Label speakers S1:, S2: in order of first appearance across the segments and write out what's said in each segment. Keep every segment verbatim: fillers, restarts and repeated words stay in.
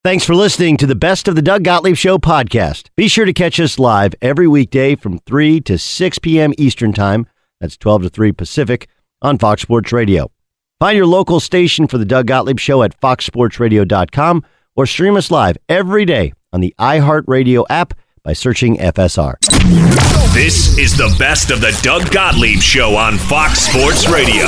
S1: Thanks for listening to the Best of the Doug Gottlieb Show podcast. Be sure to catch us live every weekday from three to six p.m. Eastern Time. That's twelve to three Pacific on Fox Sports Radio. Find your local station for the Doug Gottlieb Show at fox sports radio dot com or stream us live every day on the iHeartRadio app by searching F S R.
S2: This is the Best of the Doug Gottlieb Show on Fox Sports Radio.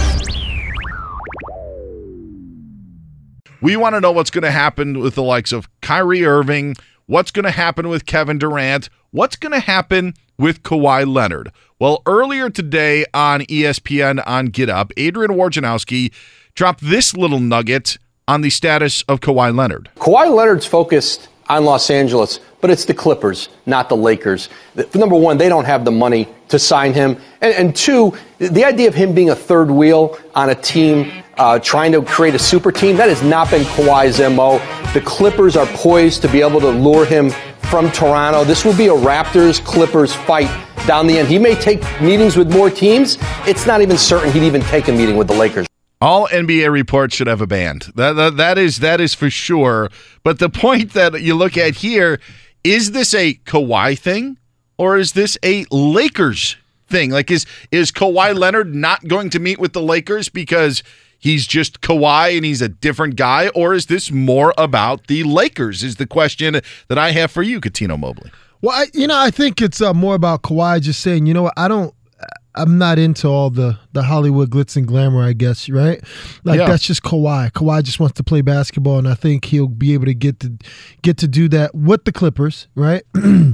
S3: We want to know what's going to happen with the likes of Kyrie Irving, what's going to happen with Kevin Durant, what's going to happen with Kawhi Leonard. Well, earlier today on E S P N on Get Up, Adrian Wojnarowski dropped this little nugget on the status of Kawhi Leonard.
S4: Kawhi Leonard's focused on Los Angeles, but it's the Clippers, not the Lakers. Number one, they don't have the money to sign him. And, and two, the idea of him being a third wheel on a team uh, trying to create a super team, that has not been Kawhi's M O. The Clippers are poised to be able to lure him from Toronto. This will be a Raptors-Clippers fight down the end. He may take meetings with more teams. It's not even certain he'd even take a meeting with the Lakers.
S3: All N B A reports should have a band. That, that, that is that is for sure. But the point that you look at here, is this a Kawhi thing or is this a Lakers thing? Like, is is Kawhi Leonard not going to meet with the Lakers because he's just Kawhi and he's a different guy? Or is this more about the Lakers is the question that I have for you, Cuttino Mobley.
S5: Well, I, you know, I think it's uh, more about Kawhi just saying, you know what, I don't, I'm not into all the, the Hollywood glitz and glamour, I guess, right? Like, yeah. That's just Kawhi. Kawhi just wants to play basketball, and I think he'll be able to get to get to do that with the Clippers, right?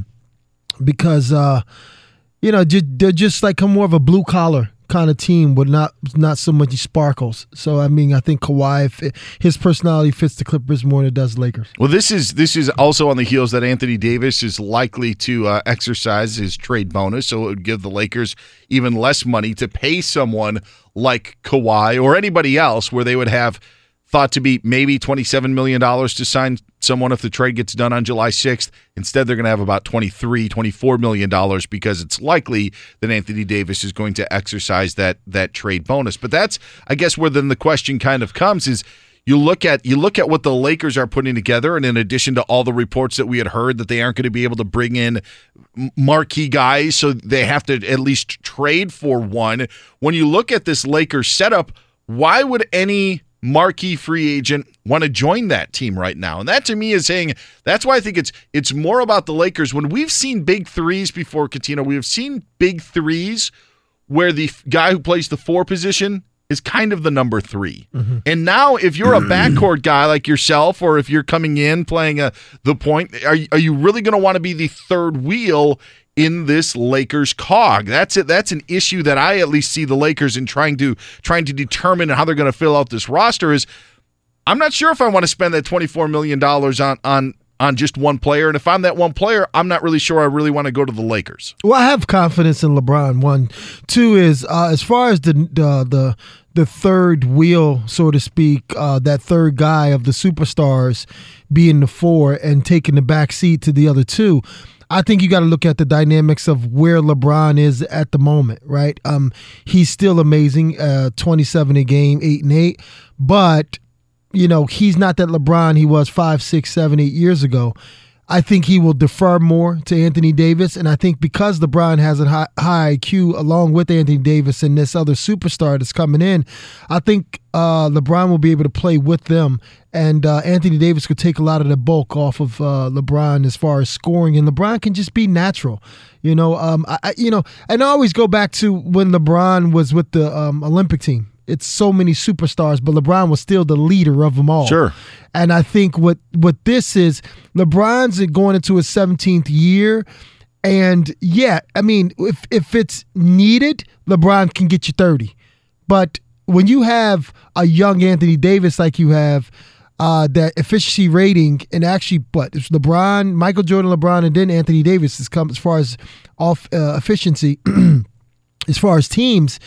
S5: Because, uh, you know, they're just like a more of a blue-collar kind of team with not not so much sparkles. So, I mean, I think Kawhi, his personality fits the Clippers more than it does Lakers.
S3: Well, this is this is also on the heels that Anthony Davis is likely to uh, exercise his trade bonus, so it would give the Lakers even less money to pay someone like Kawhi or anybody else where they would have thought to be maybe twenty-seven million dollars to sign someone if the trade gets done on July sixth. Instead, they're going to have about twenty-three, twenty-four million dollars because it's likely that Anthony Davis is going to exercise that that trade bonus. But that's, I guess, where then the question kind of comes is you look at you look at what the Lakers are putting together, and in addition to all the reports that we had heard that they aren't going to be able to bring in marquee guys, so they have to at least trade for one. When you look at this Lakers setup, why would any marquee free agent want to join that team right now? And that to me is saying that's why I think it's it's more about the Lakers. When we've seen big threes before, Cuttino, we have seen big threes where the guy who plays the four position is kind of the number three. Mm-hmm. And now if you're a backcourt guy like yourself, or if you're coming in playing a, the point, are, are you really going to want to be the third wheel in this Lakers cog? That's it. That's an issue that I at least see the Lakers in trying to trying to determine how they're going to fill out this roster. Is I'm not sure if I want to spend that twenty-four million dollars on on on just one player, and if I'm that one player, I'm not really sure I really want to go to the Lakers.
S5: Well, I have confidence in LeBron. One, two is uh, as far as the uh, the the third wheel, so to speak, uh, that third guy of the superstars being the four and taking the back seat to the other two. I think you got to look at the dynamics of where LeBron is at the moment, right? Um, he's still amazing, uh, twenty-seven a game, eight and eight, but you know he's not that LeBron he was five, six, seven, eight years ago. I think he will defer more to Anthony Davis, and I think because LeBron has a high, high I Q along with Anthony Davis and this other superstar that's coming in, I think uh, LeBron will be able to play with them, and uh, Anthony Davis could take a lot of the bulk off of uh, LeBron as far as scoring, and LeBron can just be natural, you know. Um, I, I, you know, and I always go back to when LeBron was with the um, Olympic team. It's so many superstars, but LeBron was still the leader of them all.
S3: Sure.
S5: And I think what what this is, LeBron's going into his seventeenth year, and yeah, I mean, if if it's needed, LeBron can get you thirty. But when you have a young Anthony Davis like you have, uh, that efficiency rating, and actually, but it's LeBron, Michael Jordan, LeBron, and then Anthony Davis has come as far as off uh, efficiency, as far as teams.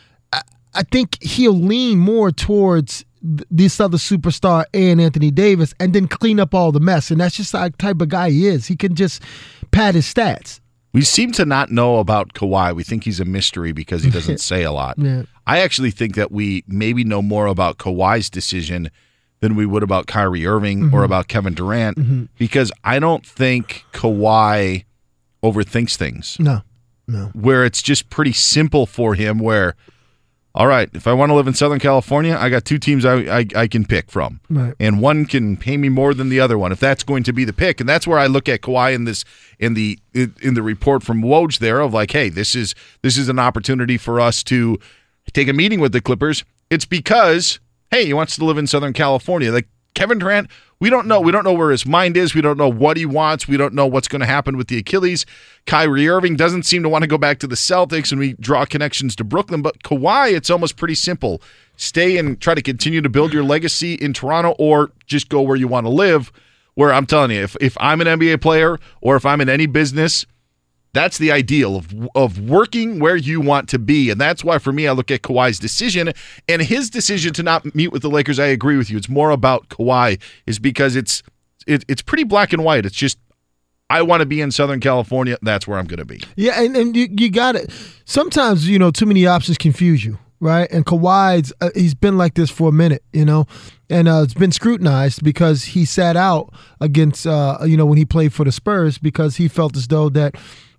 S5: I think he'll lean more towards this other superstar and Anthony Davis and then clean up all the mess. And that's just the type of guy he is. He can just pad his stats.
S3: We seem to not know about Kawhi. We think he's a mystery because he doesn't say a lot.
S5: Yeah.
S3: I actually think that we maybe know more about Kawhi's decision than we would about Kyrie Irving
S5: Mm-hmm.
S3: or about Kevin Durant
S5: Mm-hmm.
S3: because I don't think Kawhi overthinks things.
S5: No, no.
S3: Where it's just pretty simple for him where, all right, if I want to live in Southern California, I got two teams I, I, I can pick from.
S5: Right.
S3: And one can pay me more than the other one if that's going to be the pick. And that's where I look at Kawhi in this in the in, in the report from Woj there of like, hey, this is this is an opportunity for us to take a meeting with the Clippers. It's because, hey, he wants to live in Southern California. Like Kevin Durant, we don't know. We don't know where his mind is. We don't know what he wants. We don't know what's going to happen with the Achilles. Kyrie Irving doesn't seem to want to go back to the Celtics, and we draw connections to Brooklyn. But Kawhi, it's almost pretty simple. Stay and try to continue to build your legacy in Toronto or just go where you want to live, where I'm telling you, if, if I'm an N B A player or if I'm in any business, that's the ideal of of working where you want to be. And that's why, for me, I look at Kawhi's decision. And his decision to not meet with the Lakers, I agree with you. It's more about Kawhi is because it's it, it's pretty black and white. It's just, I want to be in Southern California. That's where I'm going to be.
S5: Yeah, and, and you, you got it. Sometimes, you know, too many options confuse you, right? And Kawhi's, uh, he's been like this for a minute, you know, and uh, it's been scrutinized because he sat out against, uh, you know, when he played for the Spurs because he felt as though that,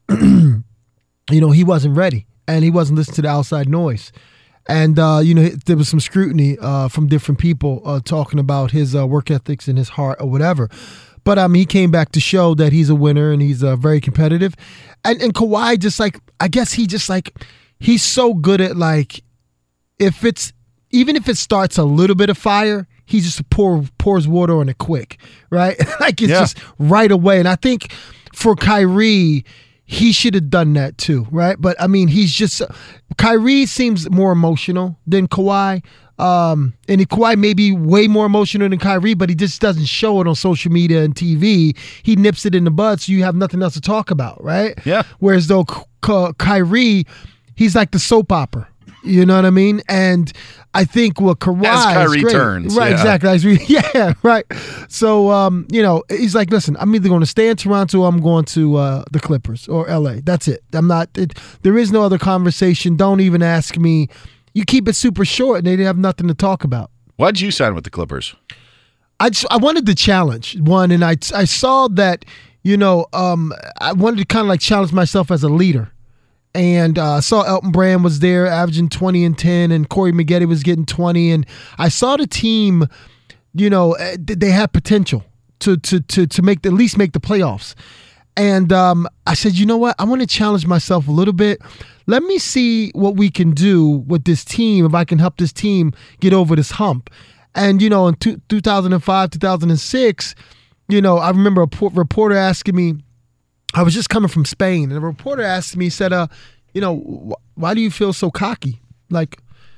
S5: you know, he wasn't ready and he wasn't listening to the outside noise. And, uh, you know, there was some scrutiny uh, from different people uh, talking about his uh, work ethics and his heart or whatever. But, I mean, he came back to show that he's a winner and he's uh, very competitive. And, and Kawhi just like, I guess he just like, he's so good at like, if it's, even if it starts a little bit of fire, he just pour, pours water on it quick, right? Like it's
S3: Yeah.
S5: just right away. And I think for Kyrie, he should have done that too, right? But I mean, he's just Kyrie seems more emotional than Kawhi, um, and Kawhi may be way more emotional than Kyrie, but he just doesn't show it on social media and T V. He nips it in the bud, so you have nothing else to talk about, right?
S3: Yeah.
S5: Whereas though K- K- Kyrie, he's like the soap opera. You know what I mean? And I think what Kawhi
S3: As Kyrie
S5: is great.
S3: turns,
S5: right?
S3: yeah.
S5: Exactly. As we, yeah, right. So, um, you know, he's like, listen, I'm either going to stay in Toronto, or I'm going to uh, the Clippers or L A. That's it. I'm not. It, there is no other conversation. Don't even ask me. You keep it super short, and they have nothing to talk about.
S3: Why'd you sign with the Clippers?
S5: I just, I wanted to challenge one, and I I saw that, you know, um, I wanted to kind of like challenge myself as a leader. And I uh, saw Elton Brand was there averaging twenty and ten, and Corey Maggette was getting twenty. And I saw the team, you know, they had potential to to to to make at least make the playoffs. And um, I said, you know what? I want to challenge myself a little bit. Let me see what we can do with this team, if I can help this team get over this hump. And, you know, in two, two thousand five, two thousand six, you know, I remember a po- reporter asking me, I was just coming from Spain, and a reporter asked me, said, uh, you know, wh- why do you feel so cocky, like,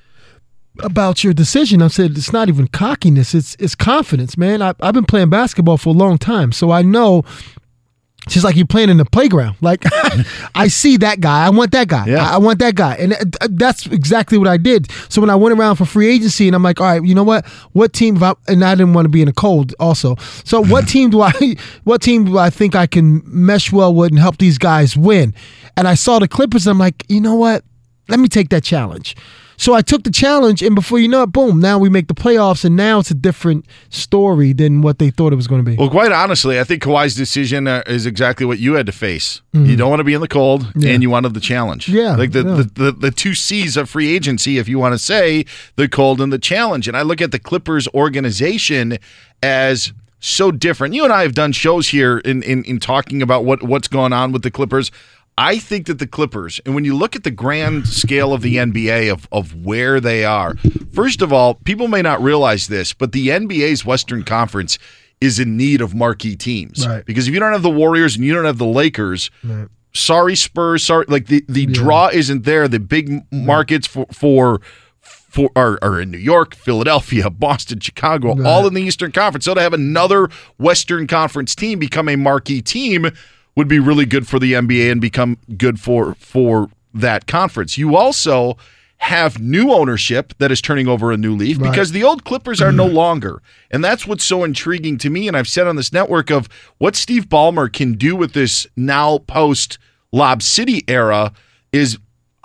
S5: about your decision? I said, it's not even cockiness, it's it's confidence, man. I, I've been playing basketball for a long time, so I know. She's like, you're playing in the playground. Like, I see that guy. I want that guy.
S3: Yeah.
S5: I, I want that guy. And th- that's exactly what I did. So when I went around for free agency, and I'm like, all right, you know what? What team? If I, and I didn't want to be in a cold also. So what team do I? What team do I think I can mesh well with and help these guys win? And I saw the Clippers. And I'm like, you know what? Let me take that challenge. So I took the challenge, and before you know it, boom, now we make the playoffs, and now it's a different story than what they thought it was going to be.
S3: Well, quite honestly, I think Kawhi's decision uh, is exactly what you had to face. Mm-hmm. You don't want to be in the cold,
S5: yeah.
S3: and you wanted the challenge.
S5: Yeah.
S3: Like the,
S5: yeah.
S3: The, the, the two C's of free agency, if you want to say, the cold and the challenge. And I look at the Clippers organization as so different. You and I have done shows here in, in, in talking about what, what's going on with the Clippers. I think that the Clippers, and when you look at the grand scale of the N B A of, of where they are, first of all, people may not realize this, but the N B A's Western Conference is in need of marquee teams.
S5: Right.
S3: Because if you don't have the Warriors and you don't have the Lakers,
S5: right.
S3: sorry Spurs, sorry, like the, the
S5: yeah.
S3: draw isn't there. The big markets for for for are, are in New York, Philadelphia, Boston, Chicago,
S5: right.
S3: all in the Eastern Conference. So to have another Western Conference team become a marquee team would be really good for the N B A and become good for for that conference. You also have new ownership that is turning over a new leaf
S5: right.
S3: because the old Clippers are no longer. And that's what's so intriguing to me, and I've said on this network, of what Steve Ballmer can do with this now post Lob City era is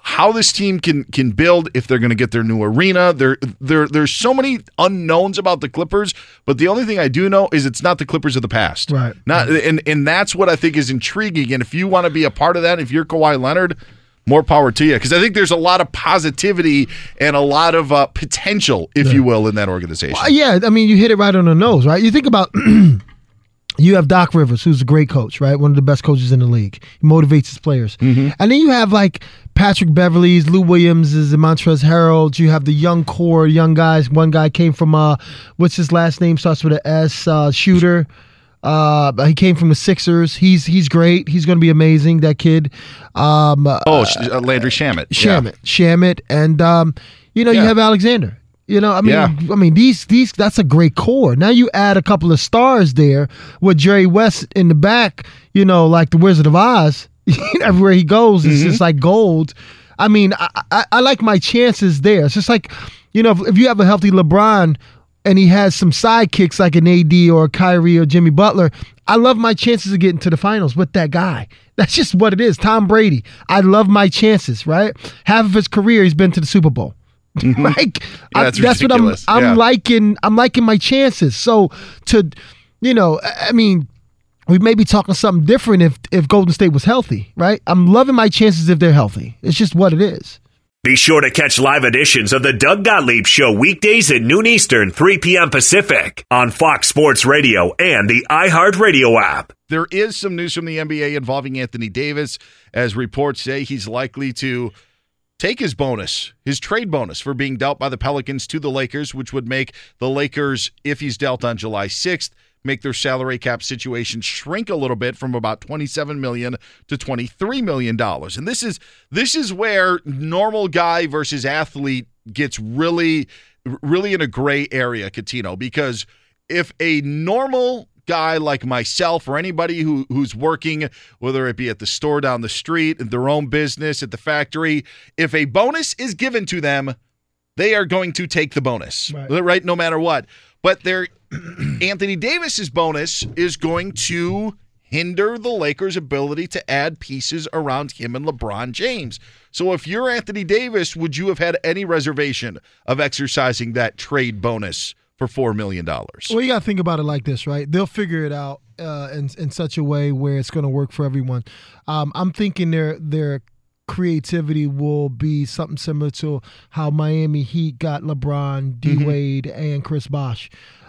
S3: how this team can can build, if they're going to get their new arena. There, there, there's so many unknowns about the Clippers, but the only thing I do know is it's not the Clippers of the past.
S5: Right.
S3: Not, and, and that's what I think is intriguing. And if you want to be a part of that, if you're Kawhi Leonard, more power to you. Because I think there's a lot of positivity and a lot of uh, potential, if yeah. you will, in that organization.
S5: Well, yeah, I mean, you hit it right on the nose, right? You think about you have Doc Rivers, who's a great coach, right? One of the best coaches in the league. He motivates his players. Mm-hmm. And then you have like Patrick Beverleys, Lou Williams, and Montrezl Harrell. You have the young core, young guys. One guy came from, uh, what's his last name? Starts with an S, uh, Shooter. Uh, he came from the Sixers. He's he's great. He's going to be amazing, that kid. Um,
S3: oh, uh, Landry Shamet.
S5: Shamet.
S3: Yeah.
S5: Shamet. And, um, you know,
S3: yeah.
S5: you have Alexander. You know, I mean,
S3: yeah.
S5: I mean, these these that's a great core. Now you add a couple of stars there with Jerry West in the back. You know, like the Wizard of Oz. Everywhere he goes, it's mm-hmm. just like gold. I mean, I, I I like my chances there. It's just like, you know, if, if you have a healthy LeBron and he has some sidekicks like an A D or a Kyrie or Jimmy Butler, I love my chances of getting to the finals with that guy. That's just what it is. Tom Brady. I love my chances, right? Half of his career, he's been to the Super Bowl. Mm-hmm. Like,
S3: yeah, that's,
S5: I, that's what I'm I'm
S3: yeah.
S5: liking. I'm liking my chances. So to, you know, I mean, we may be talking something different if if Golden State was healthy, right? I'm loving my chances if they're healthy. It's just what it is.
S2: Be sure to catch live editions of the Doug Gottlieb Show weekdays at noon Eastern, three p.m. Pacific on Fox Sports Radio and the iHeartRadio app.
S3: There is some news from the N B A involving Anthony Davis, as reports say he's likely to take his bonus, his trade bonus for being dealt by the Pelicans to the Lakers, which would make the Lakers, if he's dealt on July sixth, make their salary cap situation shrink a little bit from about twenty-seven million dollars to twenty-three million dollars. And this is this is where normal guy versus athlete gets really, really in a gray area, Catino, because if a normal guy like myself or anybody who who's working, whether it be at the store down the street, at their own business, at the factory, if a bonus is given to them, they are going to take the bonus, right? right? No matter what. But they're Anthony Davis's bonus is going to hinder the Lakers' ability to add pieces around him and LeBron James. So if you're Anthony Davis, would you have had any reservation of exercising that trade bonus for four million dollars?
S5: Well, you got to think about it like this, right? They'll figure it out uh, in, in such a way where it's going to work for everyone. Um, I'm thinking their their creativity will be something similar to how Miami Heat got LeBron, D-Wade, mm-hmm. and Chris Bosh.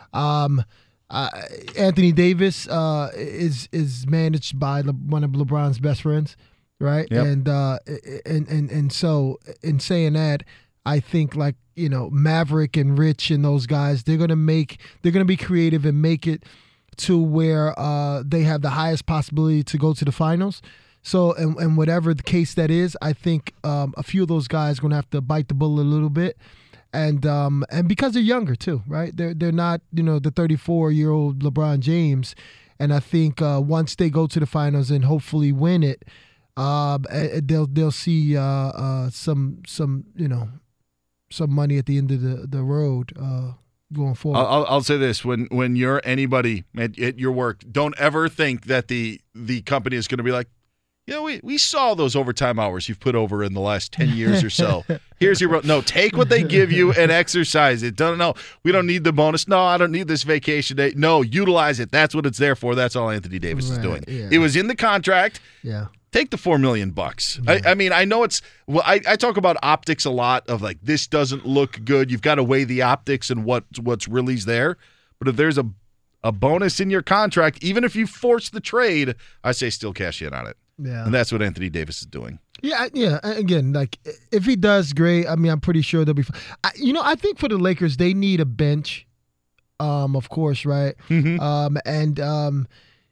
S5: Um, uh, Anthony Davis uh, is is managed by Le- one of LeBron's best friends, right?
S3: Yep.
S5: And uh, and and and so in saying that, I think like you know Maverick and Rich and those guys, they're gonna make they're gonna be creative and make it to where uh, they have the highest possibility to go to the finals. So and and whatever the case that is, I think um, a few of those guys are gonna have to bite the bullet a little bit. And um and because they're younger too, right? They're they're not you know the thirty-four year old LeBron James, and I think uh, once they go to the finals and hopefully win it, uh, they'll they'll see uh, uh, some some you know some money at the end of the the road uh, going forward.
S3: I'll, I'll say this: when when you're anybody at, at your work, don't ever think that the the company is going to be like, you know, we, we saw those overtime hours you've put over in the last ten years or so. Here's your – no, take what they give you and exercise it. Don't know. We don't need the bonus. No, I don't need this vacation day. No, utilize it. That's what it's there for. That's all Anthony Davis
S5: right,
S3: is doing.
S5: Yeah.
S3: It was in the contract.
S5: Yeah.
S3: Take the four million bucks.
S5: Yeah.
S3: I, I mean, I know it's well, – I, I talk about optics a lot of like this doesn't look good. You've got to weigh the optics and what what's really there. But if there's a, a bonus in your contract, even if you force the trade, I say still cash in on it.
S5: Yeah.
S3: And that's what Anthony Davis is doing.
S5: Yeah, yeah. Again, like if he does, great. I mean, I'm pretty sure they'll be fine. I, you know, I think for the Lakers, they need a bench, um, of course, right?
S3: Mm-hmm.
S5: Um, and um,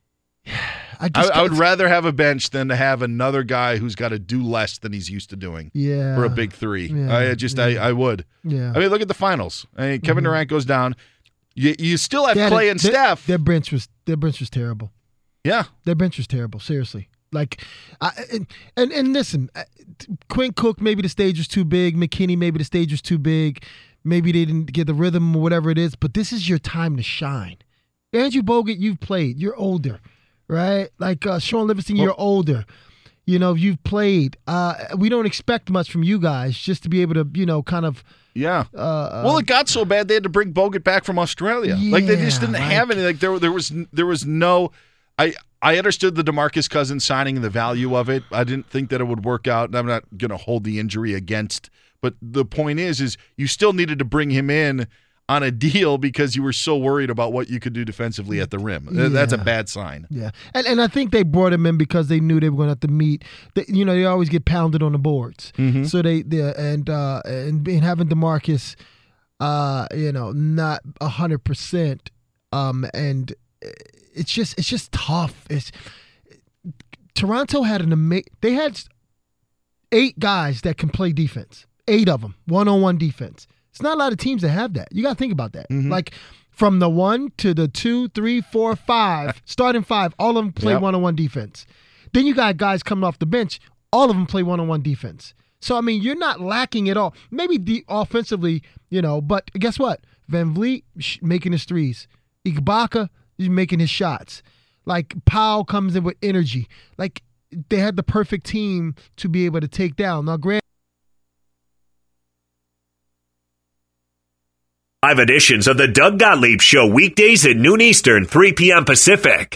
S5: I, just,
S3: I, I would rather have a bench than to have another guy who's got to do less than he's used to doing.
S5: Yeah.
S3: For a big three.
S5: Yeah,
S3: I just,
S5: yeah.
S3: I, I would.
S5: Yeah.
S3: I mean, look at the finals. I mean, Kevin
S5: mm-hmm.
S3: Durant goes down. You, you still have
S5: They had
S3: Clay
S5: a-
S3: and
S5: their,
S3: Steph.
S5: Their bench was their bench was terrible.
S3: Yeah.
S5: Their bench was terrible. Seriously. Like, I, and, and and listen, Quinn Cook, maybe the stage was too big. McKinney, maybe the stage was too big. Maybe they didn't get the rhythm or whatever it is. But this is your time to shine. Andrew Bogut, you've played. You're older, right? Like uh, Sean Livingston,
S3: Well,
S5: you're older. You know, you've played. Uh, we don't expect much from you guys, just to be able to, you know, kind of.
S3: Yeah.
S5: Uh,
S3: well, it got so bad they had to bring Bogut back from Australia. Yeah, like they just didn't
S5: like,
S3: have any. Like there, there was, there was no. I, I understood the DeMarcus Cousins signing and the value of it. I didn't think that it would work out, and I'm not going to hold the injury against. But the point is, is you still needed to bring him in on a deal because you were so worried about what you could do defensively at the rim. Yeah. That's a bad sign.
S5: Yeah, and and I think they brought him in because they knew they were going to have to meet. The, you know, they always get pounded on the boards. Mm-hmm. So they, they and uh, and, and having DeMarcus, uh, you know, not a hundred percent, um, and it's just it's just tough. It's Toronto had an amazing. They had eight guys that can play defense. Eight of them, one-on-one defense. It's not a lot of teams that have that. You got to think about that. Mm-hmm. Like from the one to the two, three, four, five, starting five, all of them play yep. one-on-one defense. Then you got guys coming off the bench. All of them play one-on-one defense. So, I mean, you're not lacking at all. Maybe de- offensively, you know, but guess what? Van Vliet sh- making his threes. Ibaka is making his shots. Like, Powell comes in with energy. Like, they had the perfect team to be able to take down. Now, granted,
S2: Live editions of the Doug Gottlieb Show weekdays at noon Eastern, three p.m. Pacific.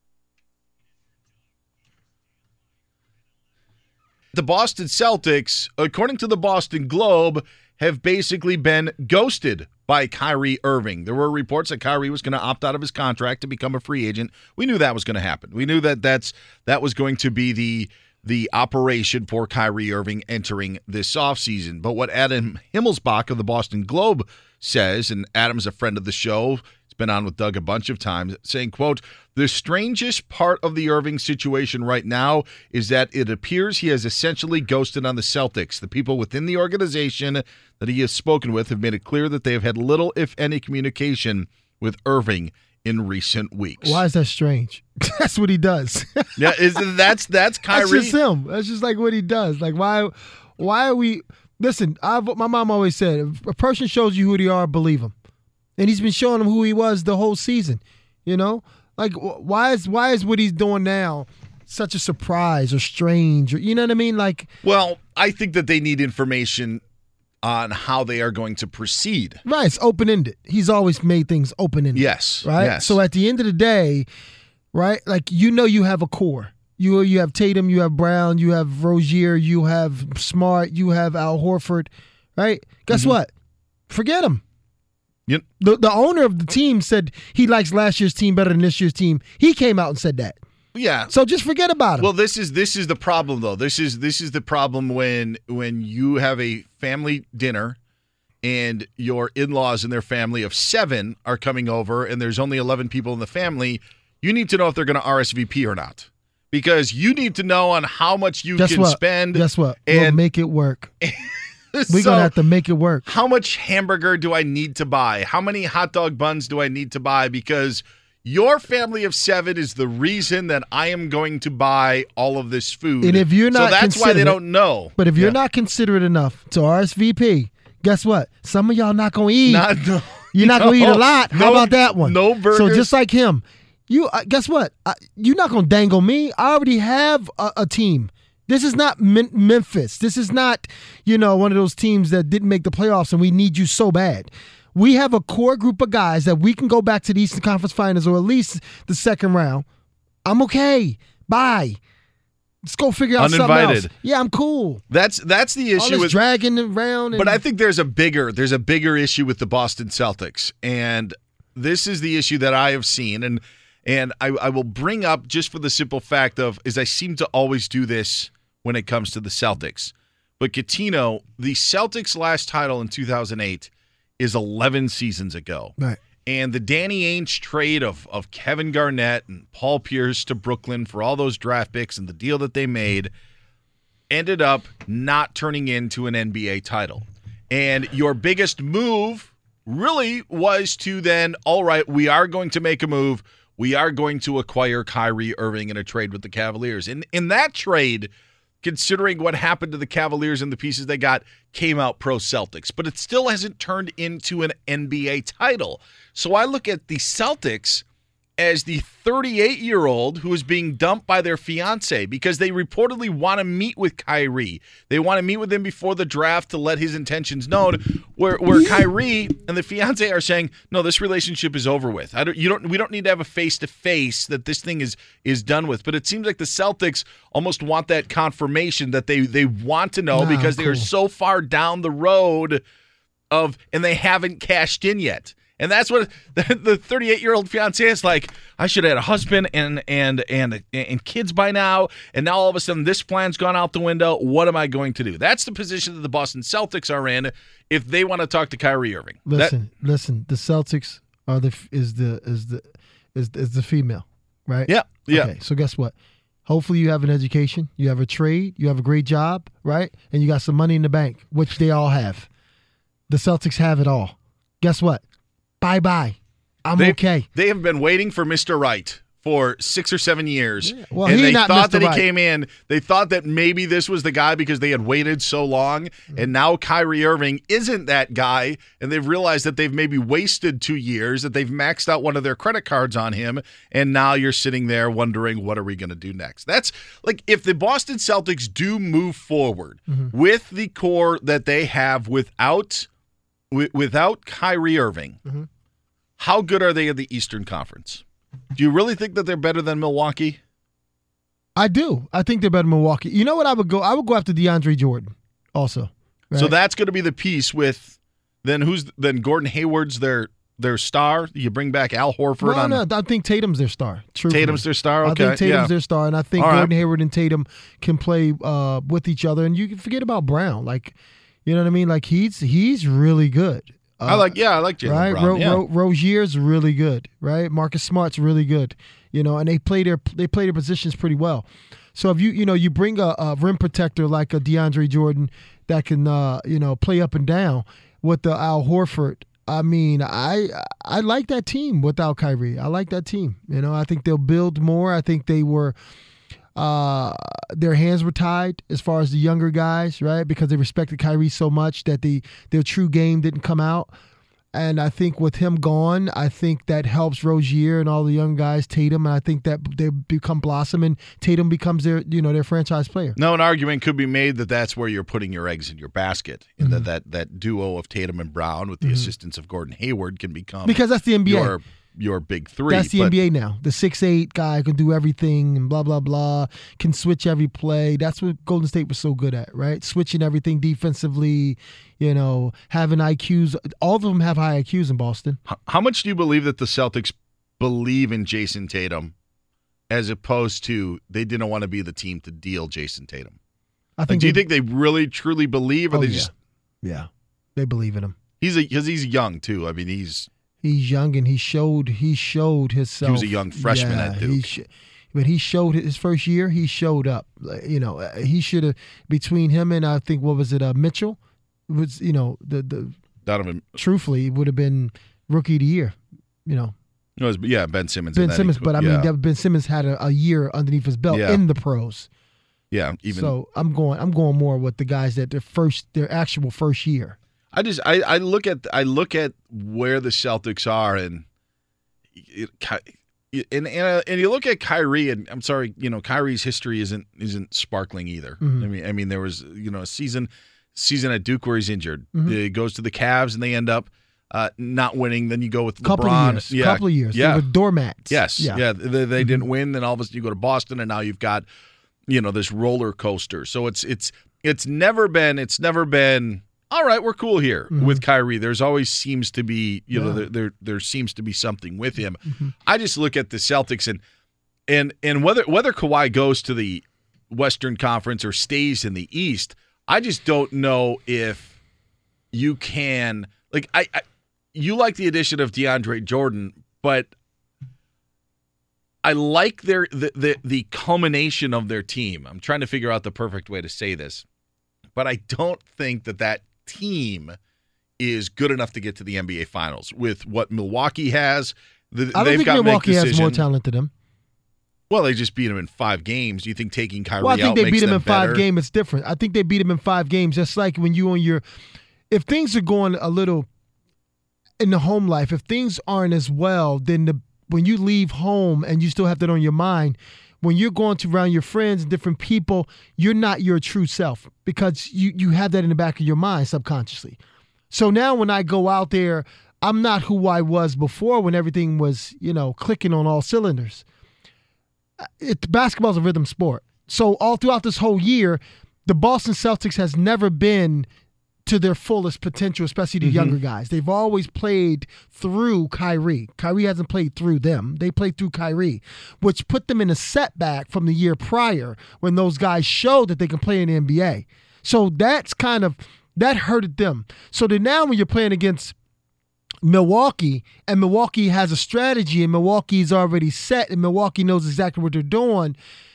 S3: The Boston Celtics, according to the Boston Globe, have basically been ghosted by Kyrie Irving. There were reports that Kyrie was going to opt out of his contract to become a free agent. We knew that was going to happen. We knew that that's that was going to be the the operation for Kyrie Irving entering this offseason. But what Adam Himmelsbach of the Boston Globe says, and Adam's a friend of the show, he's been on with Doug a bunch of times, saying, quote, "The strangest part of the Irving situation right now is that it appears he has essentially ghosted on the Celtics. The people within the organization that he has spoken with have made it clear that they have had little, if any, communication with Irving in recent weeks."
S5: Why is that strange? That's what he does.
S3: Yeah, is that's that's Kyrie.
S5: That's just him. That's just like what he does. Like why why are we listen, I've, my mom always said, if a person shows you who they are, believe him. And he's been showing them who he was the whole season. You know? Like why is why is what he's doing now such a surprise or strange? Or, you know what I mean? Like,
S3: well, I think that they need information on how they are going to proceed.
S5: Right, it's open-ended. He's always made things open-ended.
S3: Yes.
S5: Right?
S3: Yes.
S5: So at the end of the day, right, like you know you have a core. You you have Tatum, you have Brown, you have Rozier, you have Smart, you have Al Horford, right? Guess mm-hmm. what? Forget him.
S3: Yep.
S5: The the owner of the team said he likes last year's team better than this year's team. He came out and said that.
S3: Yeah.
S5: So just forget about him.
S3: Well, this is this is the problem though. This is this is the problem when when you have a family dinner and your in-laws and their family of seven are coming over and there's only eleven people in the family. You need to know if they're going to R S V P or not. Because you need to know on how much you
S5: Guess
S3: can
S5: what?
S3: spend.
S5: Guess what?
S3: And
S5: we'll make it work. We're
S3: so,
S5: going to have to make it work.
S3: How much hamburger do I need to buy? How many hot dog buns do I need to buy? Because your family of seven is the reason that I am going to buy all of this food.
S5: And if you're not
S3: so that's why they don't know.
S5: But if you're
S3: yeah.
S5: not considerate enough to R S V P, guess what? Some of y'all not going to eat.
S3: Not, no,
S5: you're not
S3: no,
S5: going to eat a lot. How
S3: no,
S5: about that one?
S3: No burgers.
S5: So just like him. You uh, guess what? Uh, you're not gonna dangle me. I already have a, a team. This is not Mem- Memphis. This is not, you know, one of those teams that didn't make the playoffs and we need you so bad. We have a core group of guys that we can go back to the Eastern Conference Finals or at least the second round. I'm okay. Bye. Let's go figure out
S3: Uninvited.
S5: something else. Yeah, I'm cool.
S3: That's that's the issue
S5: All this
S3: with
S5: dragging around. And,
S3: but I think there's a bigger there's a bigger issue with the Boston Celtics, and this is the issue that I have seen and. And I, I will bring up just for the simple fact of, is I seem to always do this when it comes to the Celtics. But Catino, the Celtics' last title in two thousand eight is eleven seasons ago.
S5: Right.
S3: And the Danny Ainge trade of, of Kevin Garnett and Paul Pierce to Brooklyn for all those draft picks and the deal that they made ended up not turning into an N B A title. And your biggest move really was to then, all right, we are going to make a move. We are going to acquire Kyrie Irving in a trade with the Cavaliers. And in that trade, considering what happened to the Cavaliers and the pieces they got, came out pro-Celtics. But it still hasn't turned into an N B A title. So I look at the Celtics, as the thirty-eight-year-old who is being dumped by their fiance because they reportedly want to meet with Kyrie. They want to meet with him before the draft to let his intentions known. Where where Kyrie and the fiance are saying, no, this relationship is over with. I don't. You don't. We don't need to have a face-to-face that this thing is is done with. But it seems like the Celtics almost want that confirmation that they they want to know
S5: Nah,
S3: because they
S5: cool.
S3: are so far down the road of, and they haven't cashed in yet. And that's what the thirty-eight-year-old fiance is like. I should have had a husband and and and and kids by now, and now all of a sudden this plan's gone out the window. What am I going to do? That's the position that the Boston Celtics are in if they want to talk to Kyrie Irving.
S5: Listen, that, listen. The Celtics are the is the is the is is the female, right?
S3: Yeah, yeah.
S5: Okay, so guess what? Hopefully you have an education, you have a trade, you have a great job, right? And you got some money in the bank, which they all have. The Celtics have it all. Guess what? Bye-bye. I'm
S3: they,
S5: okay.
S3: They have been waiting for Mister Right for six or seven years.
S5: Yeah. Well,
S3: and
S5: he
S3: they
S5: not
S3: thought
S5: Mister
S3: that
S5: Right.
S3: he came in. They thought that maybe this was the guy because they had waited so long. Mm-hmm. And now Kyrie Irving isn't that guy. And they've realized that they've maybe wasted two years, that they've maxed out one of their credit cards on him. And now you're sitting there wondering, what are we going to do next? That's like if the Boston Celtics do move forward mm-hmm. with the core that they have without, w- without Kyrie Irving, mm-hmm. how good are they in the Eastern Conference? Do you really think that they're better than Milwaukee?
S5: I do. I think they're better than Milwaukee. You know what I would go? I would go after DeAndre Jordan also. Right?
S3: So that's going to be the piece with then who's then Gordon Hayward's their their star. You bring back Al Horford
S5: no,
S3: on.
S5: No, I think Tatum's their star. Truthfully.
S3: Tatum's their star. Okay,
S5: I think Tatum's
S3: yeah.
S5: their star, and I think
S3: All
S5: Gordon
S3: right.
S5: Hayward and Tatum can play uh, with each other. And you can forget about Brown. Like, you know what I mean? Like he's he's really good. Uh,
S3: I like, yeah, I like Jaylen
S5: right?
S3: Brown.
S5: Ro-
S3: yeah.
S5: Ro- Rozier's really good, right? Marcus Smart's really good, you know, and they play their they play their positions pretty well. So if you you know you bring a, a rim protector like a DeAndre Jordan that can uh, you know play up and down with the Al Horford, I mean, I I like that team without Kyrie. I like that team. You know, I think they'll build more. I think they were. Uh, their hands were tied as far as the younger guys, right? Because they respected Kyrie so much that the their true game didn't come out. And I think with him gone, I think that helps Rozier and all the young guys, Tatum. And I think that they become blossom, and Tatum becomes their, you know, their franchise player.
S3: No, an argument could be made that that's where you're putting your eggs in your basket, and
S5: Mm-hmm.
S3: that, that that duo of Tatum and Brown with the
S5: Mm-hmm.
S3: assistance of Gordon Hayward can become
S5: Because that's the N B A.
S3: Your, your big three.
S5: That's the
S3: but,
S5: N B A now. The six eight guy can do everything and blah, blah, blah, can switch every play. That's what Golden State was so good at, right? Switching everything defensively, you know, having I Qs. All of them have high I Qs in Boston.
S3: How much do you believe that the Celtics believe in Jason Tatum as opposed to they didn't want to be the team to deal Jason Tatum?
S5: I
S3: Like,
S5: think.
S3: do you
S5: they,
S3: think they really, truly believe, or
S5: oh,
S3: they
S5: yeah.
S3: just
S5: yeah. They believe in him.
S3: he's a because he's young too. I mean, he's
S5: He's young and he showed he showed himself.
S3: He was a young freshman
S5: yeah,
S3: at Duke.
S5: He sh- but he showed his first year. He showed up. Like, you know, uh, he should have between him and I think what was it, uh, Mitchell, was you know the the
S3: Donovan.
S5: truthfully it would have been rookie of the year. You know,
S3: No, it was, yeah, Ben Simmons.
S5: Ben
S3: and then
S5: Simmons.
S3: he-
S5: But I
S3: yeah,
S5: mean, that Ben Simmons had a, a year underneath his belt
S3: Yeah.
S5: in the pros.
S3: yeah, even
S5: So I'm going. I'm going more with the guys that their first, their actual first year.
S3: I just I, I look at I look at where the Celtics are and it, and and, uh, and you look at Kyrie and I'm sorry, you know, Kyrie's history isn't isn't sparkling either.
S5: Mm-hmm.
S3: I mean I mean there was, you know, a season season at Duke where he's injured.
S5: Mm-hmm.
S3: He goes to the Cavs and they end up uh, not winning. Then you go with
S5: Couple
S3: LeBron.
S5: of years.
S3: Yeah,
S5: Couple of years.
S3: Yeah.
S5: They were doormats.
S3: Yes.
S5: Yeah.
S3: Yeah. They, they
S5: Mm-hmm.
S3: didn't win. Then all of a sudden you go to Boston and now you've got, you know, this roller coaster. So it's it's it's never been it's never been all right, we're cool here
S5: Mm-hmm.
S3: with Kyrie. There's always seems to be, you know,
S5: Yeah.
S3: there, there there seems to be something with him.
S5: Mm-hmm.
S3: I just look at the Celtics and and and whether whether Kawhi goes to the Western Conference or stays in the East, I just don't know if you can like I, I you like the addition of DeAndre Jordan, but I like their the, the the culmination of their team. I'm trying to figure out the perfect way to say this, but I don't think that that team is good enough to get to the N B A Finals with what Milwaukee has. The,
S5: I don't
S3: they've
S5: think
S3: got to make
S5: Milwaukee has
S3: decision.
S5: more talent than them.
S3: Well, they just beat them in five games. You think taking Kyrie
S5: Well, I think
S3: out
S5: they
S3: makes
S5: beat him
S3: them
S5: in five
S3: better?
S5: games. It's different. I think they beat him in five games. Just like when you on your, if things are going a little in the home life, if things aren't as well, then the when you leave home and you still have that on your mind, when you're going to around your friends and different people, you're not your true self because you, you have that in the back of your mind subconsciously. So now when I go out there, I'm not who I was before when everything was, you know, clicking on all cylinders. It, basketball's a rhythm sport. So all throughout this whole year, the Boston Celtics has never been to their fullest potential, especially the mm-hmm. younger guys. They've always played through Kyrie. Kyrie hasn't played through them. They played through Kyrie, which put them in a setback from the year prior when those guys showed that they can play in the N B A. So that's kind of, that hurted them. So then now when you're playing against Milwaukee, and Milwaukee has a strategy, and Milwaukee's already set, and Milwaukee knows exactly what they're doing,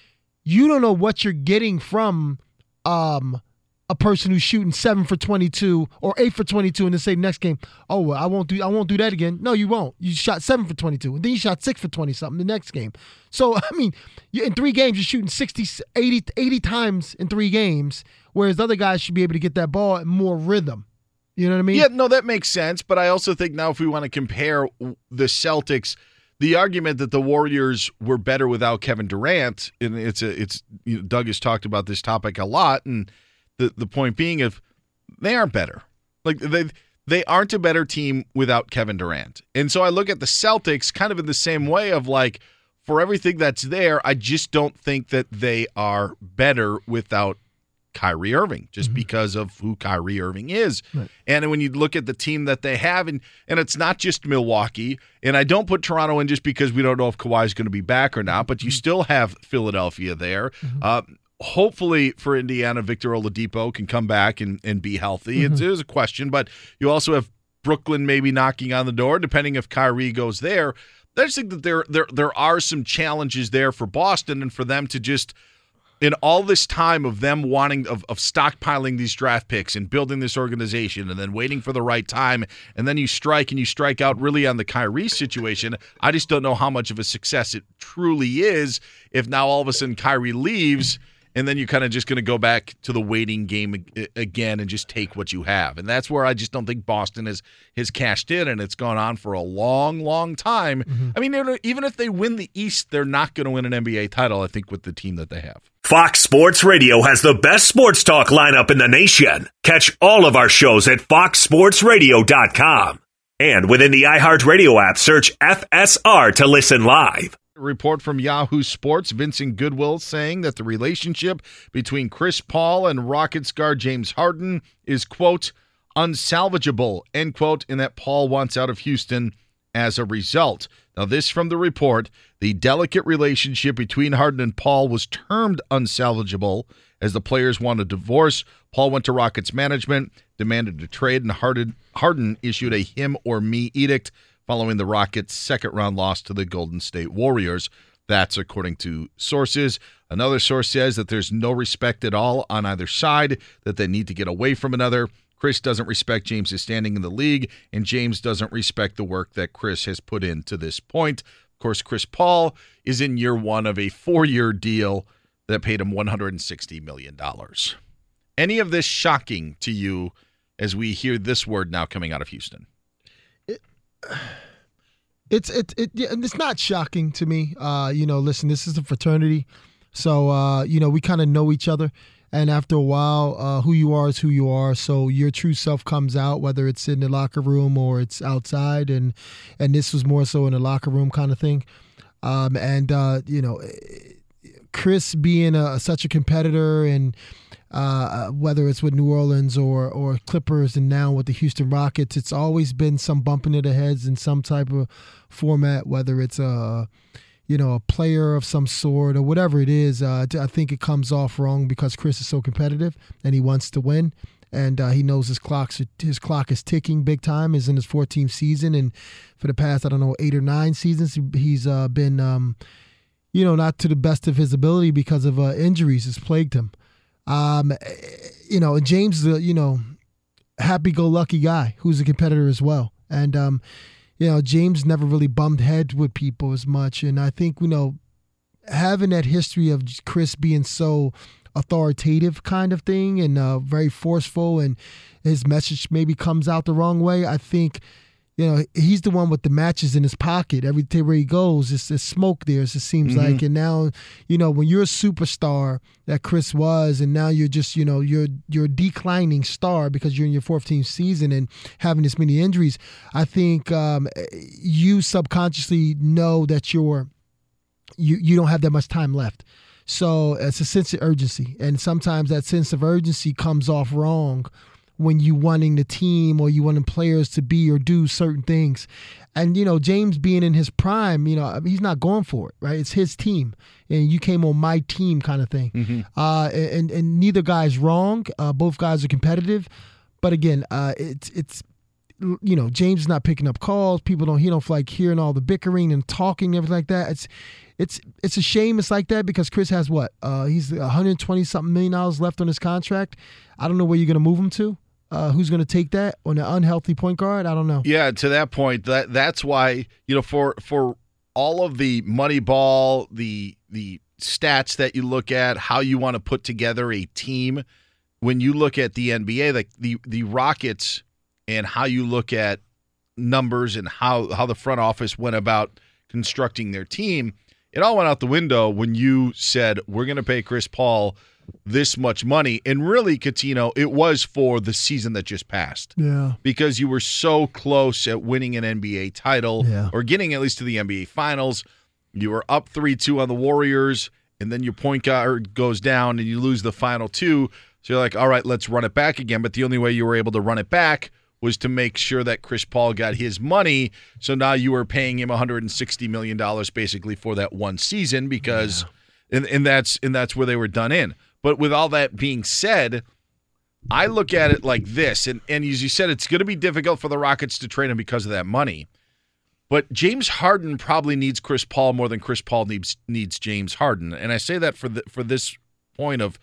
S5: you don't know what you're getting from um, a person who's shooting seven for twenty-two or eight for twenty-two, and then say next game, oh, well, I won't do, I won't do that again. No, you won't. You shot seven for twenty-two, and then you shot six for twenty something the next game. So I mean, you, in three games, you're shooting sixty, eighty, eighty times in three games, whereas other guys should be able to get that ball at more rhythm. You know what I mean?
S3: Yeah, no, that makes sense. But I also think now if we want to compare the Celtics, the argument that the Warriors were better without Kevin Durant, and it's a, it's you know, Doug has talked about this topic a lot, and the the point being if they aren't better, like they they aren't a better team without Kevin Durant, and so I look at the Celtics kind of in the same way of like for everything that's there, I just don't think that they are better without Kyrie Irving, just mm-hmm. because of who Kyrie Irving is. Right. And when you look at the team that they have, and, and it's not just Milwaukee, and I don't put Toronto in just because we don't know if Kawhi is going to be back or not, but you mm-hmm. still have Philadelphia there. Mm-hmm. Uh, hopefully for Indiana, Victor Oladipo can come back and, and be healthy. Mm-hmm. It's, it is a question, but you also have Brooklyn maybe knocking on the door, depending if Kyrie goes there. I just think that there, there, there are some challenges there for Boston and for them to just – in all this time of them wanting of, of stockpiling these draft picks and building this organization and then waiting for the right time, and then you strike and you strike out really on the Kyrie situation, I just don't know how much of a success it truly is if now all of a sudden Kyrie leaves and then you're kind of just going to go back to the waiting game again and just take what you have. And that's where I just don't think Boston has, has cashed in, and it's gone on for a long, long time. Mm-hmm. I mean, even if they win the East, they're not going to win an N B A title, I think, with the team that they have.
S2: Fox Sports Radio has the best sports talk lineup in the nation. Catch all of our shows at fox sports radio dot com. And within the iHeartRadio app, search F S R to listen live.
S3: A report from Yahoo Sports, Vincent Goodwill, saying that the relationship between Chris Paul and Rockets guard James Harden is, quote, unsalvageable, end quote, and that Paul wants out of Houston as a result. Now, this from the report, the delicate relationship between Harden and Paul was termed unsalvageable as the players want a divorce. Paul went to Rockets management, demanded a trade, and Harden, Harden issued a him or me edict following the Rockets' second-round loss to the Golden State Warriors. That's according to sources. Another source says that there's no respect at all on either side, that they need to get away from another. Chris doesn't respect James's standing in the league, and James doesn't respect the work that Chris has put in to this point. Of course, Chris Paul is in year one of a four-year deal that paid him one hundred sixty million dollars. Any of this shocking to you as we hear this word now coming out of Houston?
S5: It, it's it, it it's not shocking to me. Uh, you know, listen, this is a fraternity, so uh, you know we kind of know each other. And after a while, uh, who you are is who you are. So your true self comes out, whether it's in the locker room or it's outside. And and this was more so in the locker room kind of thing. Um, and, uh, you know, Chris being a, such a competitor, and uh, whether it's with New Orleans or, or Clippers and now with the Houston Rockets, it's always been some bumping of the heads in some type of format, whether it's a you know, a player of some sort or whatever it is. Uh, I think it comes off wrong because Chris is so competitive and he wants to win, and uh, he knows his clock's his clock is ticking big time. He's in his fourteenth season, and for the past I don't know eight or nine seasons, he's uh, been um, you know not to the best of his ability because of uh, injuries has plagued him. Um, you know, and James is a you know happy-go-lucky guy who's a competitor as well, and um, you know, James never really bumped heads with people as much. And I think, you know, having that history of Chris being so authoritative kind of thing and uh, very forceful, and his message maybe comes out the wrong way, I think, You know, he's the one with the matches in his pocket. Every where he goes, it's there's smoke there, it seems mm-hmm. like. And now, you know, when you're a superstar that Chris was, and now you're just, you know, you're you're a declining star because you're in your fourteenth season and having this many injuries, I think um, you subconsciously know that you're you you don't have that much time left. So it's a sense of urgency. And sometimes that sense of urgency comes off wrong when you wanting the team or you wanting players to be or do certain things. And, you know, James being in his prime, you know, he's not going for it, right? It's his team. And you came on my team kind of thing. Mm-hmm. Uh, and, and neither guy's wrong. Uh, both guys are competitive. But again, uh, it's, it's, you know, James is not picking up calls. People don't, he don't like hearing all the bickering and talking and everything like that. It's, it's, it's a shame it's like that because Chris has what? Uh, he's one hundred twenty something million dollars left on his contract. I don't know where you're going to move him to. Uh, who's going to take that on an unhealthy point guard? I don't know.
S3: Yeah, to that point, that that's why, you know, for for all of the money ball, the the stats that you look at, how you want to put together a team, when you look at the N B A, like the the Rockets and how you look at numbers and how, how the front office went about constructing their team, it all went out the window when you said, we're going to pay Chris Paul this much money. And really, Catino, it was for the season that just passed.
S5: Yeah.
S3: Because you were so close at winning an N B A title
S5: yeah.
S3: or getting at least to the N B A Finals. You were up three two on the Warriors, and then your point guard goes down and you lose the final two. So you're like, all right, let's run it back again. But the only way you were able to run it back was to make sure that Chris Paul got his money. So now you were paying him one hundred sixty million dollars basically for that one season because yeah. and, and that's and that's where they were done in. But with all that being said, I look at it like this, and, and as you said, it's going to be difficult for the Rockets to trade him because of that money. But James Harden probably needs Chris Paul more than Chris Paul needs needs James Harden. And I say that for the, for this point of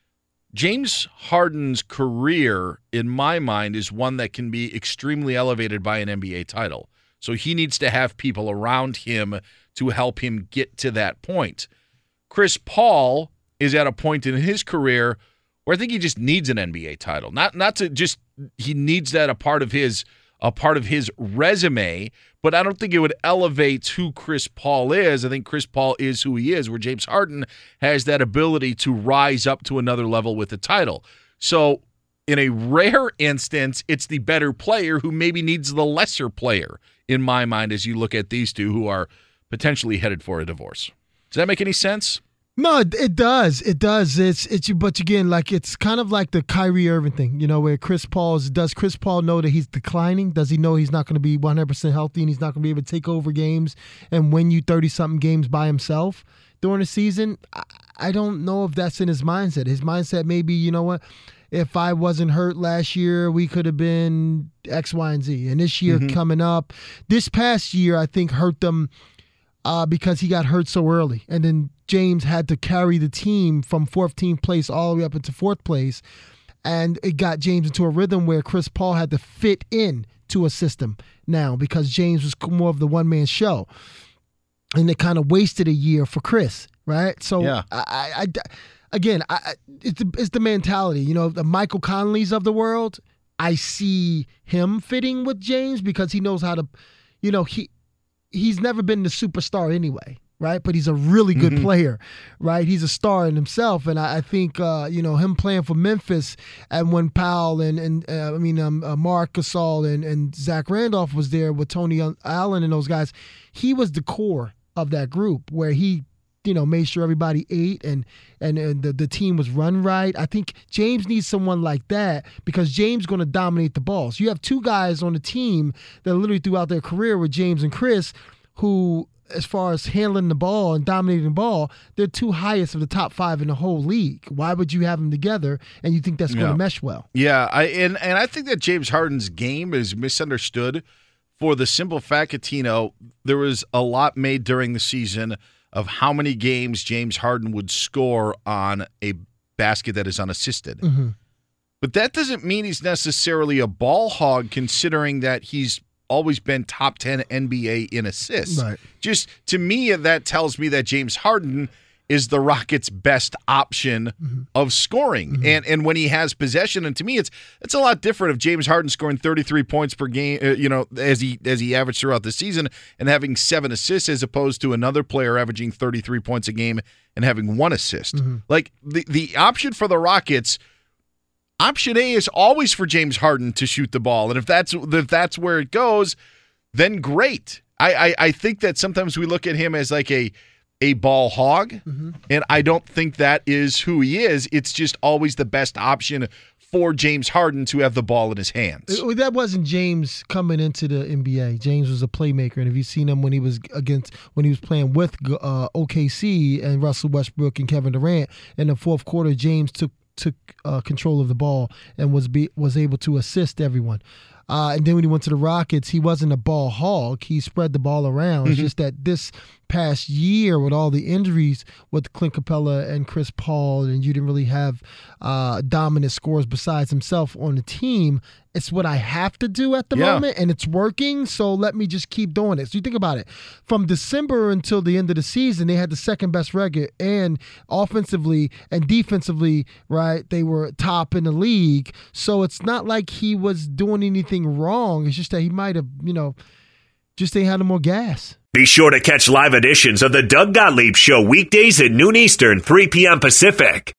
S3: James Harden's career, in my mind, is one that can be extremely elevated by an N B A title. So he needs to have people around him to help him get to that point. Chris Paul is at a point in his career where I think he just needs an N B A title. Not not to just he needs that a part of his a part of his resume, but I don't think it would elevate who Chris Paul is. I think Chris Paul is who he is, where James Harden has that ability to rise up to another level with the title. So in a rare instance, it's the better player who maybe needs the lesser player, in my mind, as you look at these two who are potentially headed for a divorce. Does that make any sense?
S5: No, it, it does. It does. It's it's but again, like it's kind of like the Kyrie Irving thing, you know, where Chris Paul is, does Chris Paul know that he's declining? Does he know he's not going to be one hundred percent healthy and he's not going to be able to take over games and win you thirty something games by himself during the season? I, I don't know if that's in his mindset. His mindset maybe, you know what, if I wasn't hurt last year, we could have been X, Y, and Z. And this year mm-hmm. coming up, this past year, I think hurt them uh, because he got hurt so early. And then James had to carry the team from fourteenth place all the way up into fourth place. And it got James into a rhythm where Chris Paul had to fit in to a system now because James was more of the one-man show. And it kind of wasted a year for Chris, right? So,
S3: yeah.
S5: I, I, I, again, I, it's, the, it's the mentality. You know, the Michael Conleys of the world, I see him fitting with James because he knows how to, you know, he he's never been the superstar anyway. Right, but he's a really good mm-hmm. player, right? He's a star in himself, and I, I think uh, you know him playing for Memphis, and when Powell and and uh, I mean um, uh, Marc Gasol and and Zach Randolph was there with Tony Allen and those guys, he was the core of that group where he you know made sure everybody ate and and, and the the team was run right. I think James needs someone like that because James is going to dominate the ball. So you have two guys on the team that literally throughout their career with James and Chris, who, as far as handling the ball and dominating the ball, they're two highest of the top five in the whole league. Why would you have them together and you think that's going
S3: yeah.
S5: to mesh well?
S3: Yeah, I and, and I think that James Harden's game is misunderstood for the simple fact, Catino, there was a lot made during the season of how many games James Harden would score on a basket that is unassisted. Mm-hmm. But that doesn't mean he's necessarily a ball hog, considering that he's always been top ten N B A in assists.
S5: Right.
S3: Just to me, that tells me that James Harden is the Rockets' best option mm-hmm. of scoring. Mm-hmm. And and when he has possession, and to me, it's it's a lot different of James Harden scoring thirty-three points per game, uh, you know, as he as he averaged throughout the season, and having seven assists as opposed to another player averaging thirty-three points a game and having one assist. Mm-hmm. Like the the option for the Rockets. Option A is always for James Harden to shoot the ball, and if that's if that's where it goes, then great. I, I, I think that sometimes we look at him as like a a ball hog, mm-hmm. and I don't think that is who he is. It's just always the best option for James Harden to have the ball in his hands.
S5: That wasn't James coming into the N B A. James was a playmaker, and if you've seen him when he was against when he was playing with uh, O K C and Russell Westbrook and Kevin Durant in the fourth quarter, James took took uh, control of the ball and was be, was able to assist everyone. Uh, and then when he went to the Rockets, he wasn't a ball hog. He spread the ball around. Mm-hmm. It's just that this past year with all the injuries with Clint Capella and Chris Paul, and you didn't really have uh, dominant scorers besides himself on the team, it's what I have to do at the yeah. moment, and it's working, so let me just keep doing it. So you think about it. From December until the end of the season, they had the second best record, and offensively and defensively, right, they were top in the league. So it's not like he was doing anything wrong. It's just that he might have, you know, just they had more gas.
S2: Be sure to catch live editions of the Doug Gottlieb Show weekdays at noon Eastern, three p.m. Pacific.